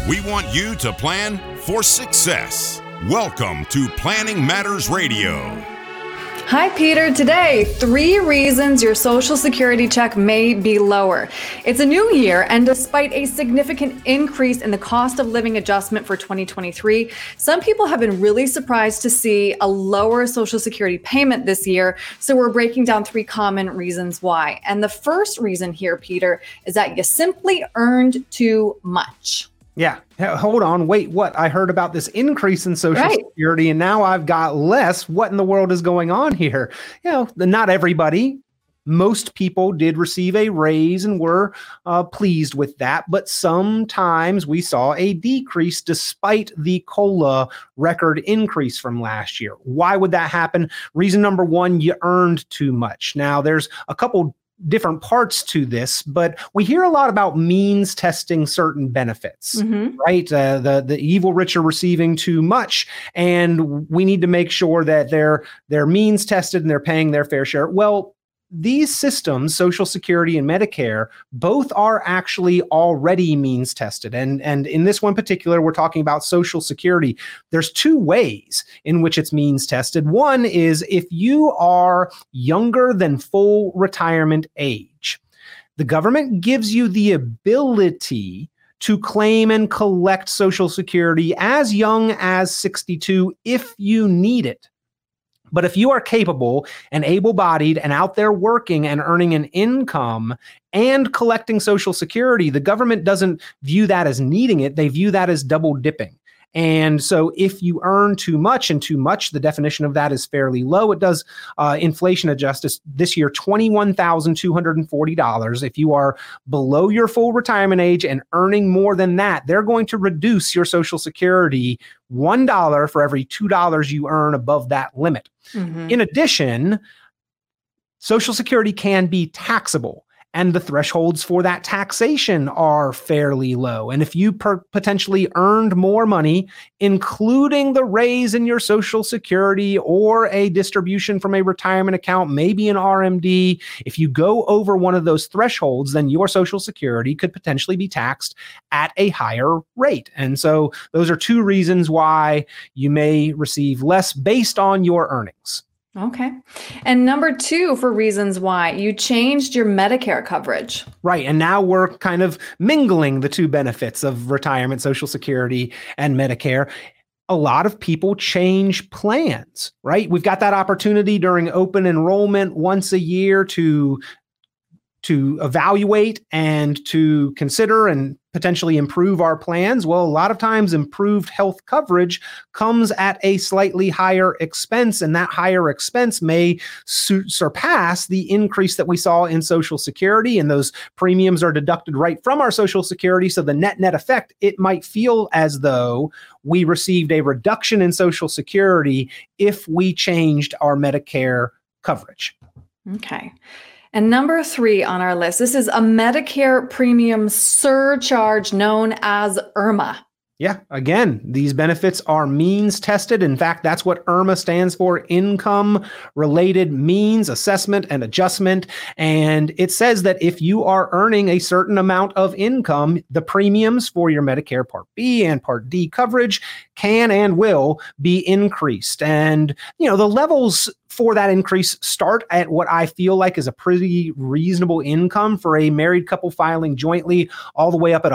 We want you to plan for success. Welcome to Planning Matters Radio. Hi, Peter. Today, 3 reasons your Social Security check may be lower. It's a new year, and despite a significant increase in the cost of living adjustment for 2023, some people have been really surprised to see a lower Social Security payment this year. So we're breaking down 3 common reasons why. And the first reason here, Peter, is that you simply earned too much. Yeah. Hold on. Wait, what? I heard about this increase in Social Security and now I've got less. What in the world is going on here? Not everybody. Most people did receive a raise and were pleased with that. But sometimes we saw a decrease despite the COLA record increase from last year. Why would that happen? Reason number 1, you earned too much. Now, there's a couple different parts to this, but we hear a lot about means testing certain benefits, right? The evil rich are receiving too much, and we need to make sure that they're means tested and they're paying their fair share. Well, these systems, Social Security and Medicare, both are actually already means tested. And in this one particular, we're talking about Social Security. There's 2 ways in which it's means tested. One is if you are younger than full retirement age, the government gives you the ability to claim and collect Social Security as young as 62 if you need it. But if you are capable and able-bodied and out there working and earning an income and collecting Social Security, the government doesn't view that as needing it. They view that as double dipping. And so if you earn too much, and too much, the definition of that is fairly low. It does inflation adjust this year, $21,240. If you are below your full retirement age and earning more than that, they're going to reduce your Social Security $1 for every $2 you earn above that limit. In addition, Social Security can be taxable, and the thresholds for that taxation are fairly low. And if you potentially earned more money, including the raise in your Social Security or a distribution from a retirement account, maybe an RMD, if you go over one of those thresholds, then your Social Security could potentially be taxed at a higher rate. And so those are 2 reasons why you may receive less based on your earnings. Okay. And number 2 for reasons why you changed your Medicare coverage. Right. And now we're kind of mingling the 2 benefits of retirement, Social Security, and Medicare. A lot of people change plans, right? We've got that opportunity during open enrollment once a year to evaluate and to consider and potentially improve our plans. Well, a lot of times improved health coverage comes at a slightly higher expense, and that higher expense may surpass the increase that we saw in Social Security, and those premiums are deducted right from our Social Security. So the net effect, it might feel as though we received a reduction in Social Security if we changed our Medicare coverage. Okay. And number 3 on our list, this is a Medicare premium surcharge known as IRMAA. Yeah, again, these benefits are means tested. In fact, that's what IRMAA stands for, Income Related Means Assessment and Adjustment. And it says that if you are earning a certain amount of income, the premiums for your Medicare Part B and Part D coverage can and will be increased. And, the levels for that increase start at what I feel like is a pretty reasonable income for a married couple filing jointly, all the way up at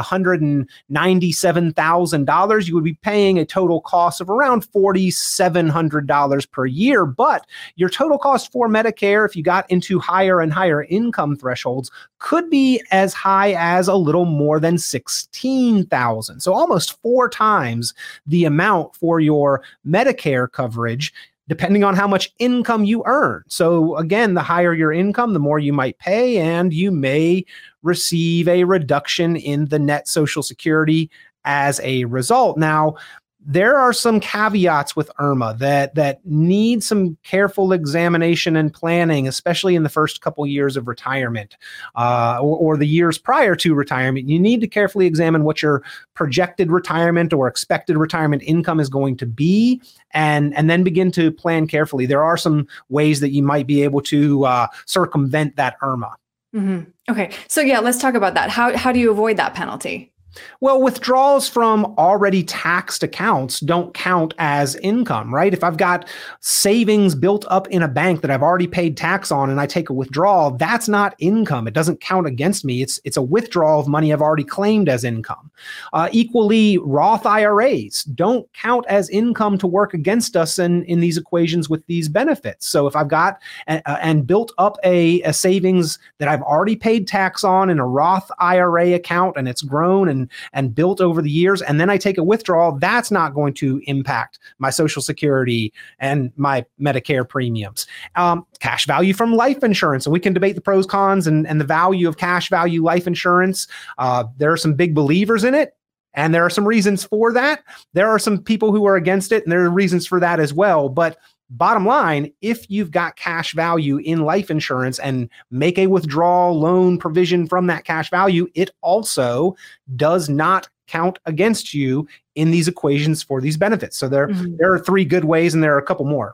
$197,000. You would be paying a total cost of around $4,700 per year. But your total cost for Medicare, if you got into higher and higher income thresholds, could be as high as a little more than $16,000. So almost 4 times the amount for your Medicare coverage, depending on how much income you earn. So again, the higher your income, the more you might pay, and you may receive a reduction in the net Social Security as a result. Now, there are some caveats with IRMAA that need some careful examination and planning, especially in the first couple years of retirement or the years prior to retirement. You need to carefully examine what your projected retirement or expected retirement income is going to be, and then begin to plan carefully. There are some ways that you might be able to circumvent that IRMAA. Mm-hmm. Okay, so yeah, let's talk about that. How do you avoid that penalty? Well, withdrawals from already taxed accounts don't count as income, right? If I've got savings built up in a bank that I've already paid tax on and I take a withdrawal, that's not income. It doesn't count against me. It's a withdrawal of money I've already claimed as income. Equally, Roth IRAs don't count as income to work against us in these equations with these benefits. So if I've got and built up a savings that I've already paid tax on in a Roth IRA account and it's grown and built over the years, and then I take a withdrawal, that's not going to impact my Social Security and my Medicare premiums. Cash value from life insurance, and we can debate the pros, cons, and the value of cash value life insurance. There are some big believers in it, and there are some reasons for that. There are some people who are against it, and there are reasons for that as well. But bottom line, if you've got cash value in life insurance and make a withdrawal loan provision from that cash value, it also does not count against you in these equations for these benefits. So there are 3 good ways, and there are a couple more.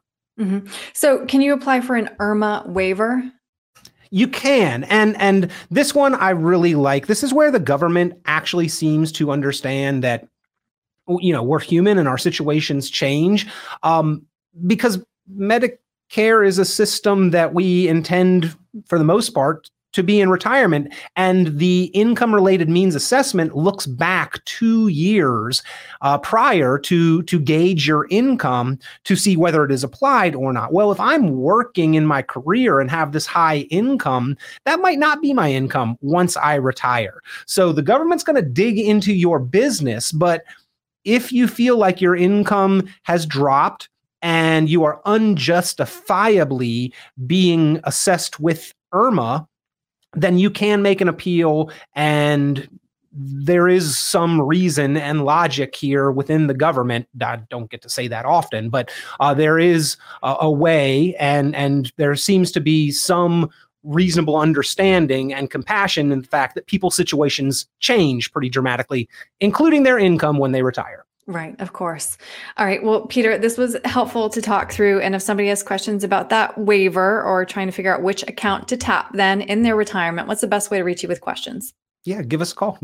So can you apply for an IRMAA waiver? You can. And this one I really like. This is where the government actually seems to understand that, we're human and our situations change. Because Medicare is a system that we intend, for the most part, to be in retirement. And the income-related means assessment looks back 2 years prior to gauge your income to see whether it is applied or not. Well, if I'm working in my career and have this high income, that might not be my income once I retire. So the government's going to dig into your business. But if you feel like your income has dropped and you are unjustifiably being assessed with IRMAA, then you can make an appeal, and there is some reason and logic here within the government. I don't get to say that often, but there is a way, and there seems to be some reasonable understanding and compassion in the fact that people's situations change pretty dramatically, including their income when they retire. Right, of course. All right. Well, Peter, this was helpful to talk through. And if somebody has questions about that waiver or trying to figure out which account to tap then in their retirement, what's the best way to reach you with questions? Yeah, give us a call,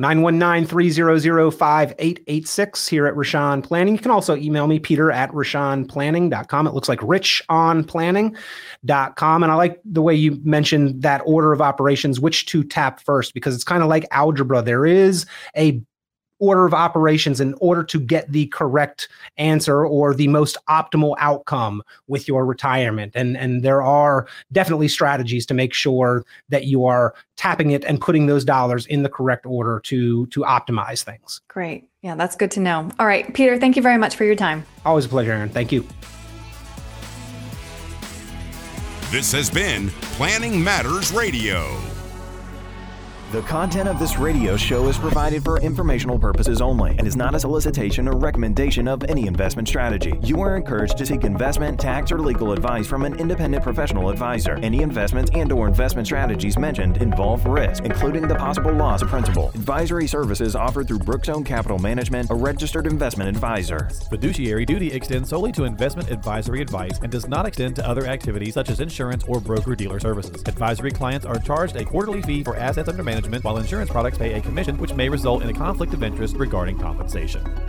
919-300-5886 here at Rashan Planning. You can also email me, peter@rashanplanning.com. It looks like richonplanning.com. And I like the way you mentioned that order of operations, which to tap first, because it's kind of like algebra. There is a order of operations in order to get the correct answer or the most optimal outcome with your retirement. And there are definitely strategies to make sure that you are tapping it and putting those dollars in the correct order to optimize things. Great. Yeah, that's good to know. All right, Peter, thank you very much for your time. Always a pleasure, Aaron. Thank you. This has been Planning Matters Radio. The content of this radio show is provided for informational purposes only and is not a solicitation or recommendation of any investment strategy. You are encouraged to seek investment, tax, or legal advice from an independent professional advisor. Any investments and/or investment strategies mentioned involve risk, including the possible loss of principal. Advisory services offered through Brookzone Capital Management, a registered investment advisor. Fiduciary duty extends solely to investment advisory advice and does not extend to other activities such as insurance or broker-dealer services. Advisory clients are charged a quarterly fee for assets under management, while insurance products pay a commission, which may result in a conflict of interest regarding compensation.